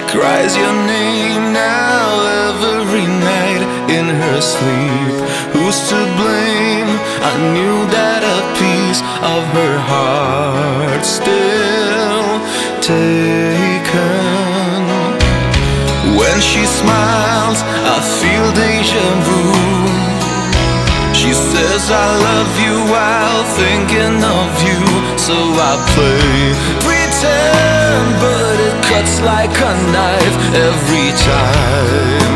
cries your name now every night in her sleep. Who's to blame? I knew that a piece of her heart still taken. When she smiles, I feel deja vu. She says I love you while thinking of you. So I play pretend, but it cuts like a knife every time.